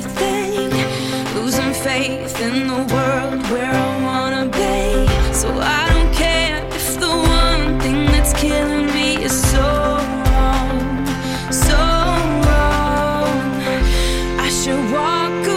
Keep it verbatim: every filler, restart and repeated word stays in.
everything, losing faith in the world where I wanna be. So I don't care if the one thing that's killing me is so wrong, so wrong. I should walk away.